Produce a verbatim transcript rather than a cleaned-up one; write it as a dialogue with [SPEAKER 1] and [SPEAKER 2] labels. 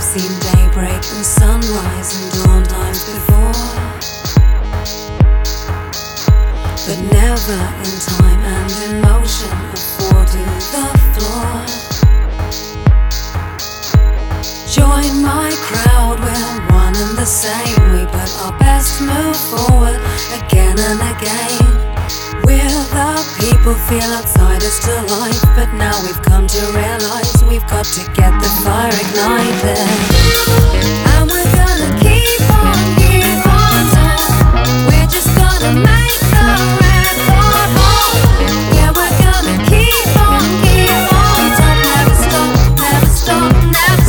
[SPEAKER 1] seen daybreak and sunrise and dawn times before, but never in time and in motion afford to the floor. Join my crowd, we're one and the same. We put our best, move forward again and again. We're the people, feel outsiders to life, but now we've come to realize we've got to get the fire ignited.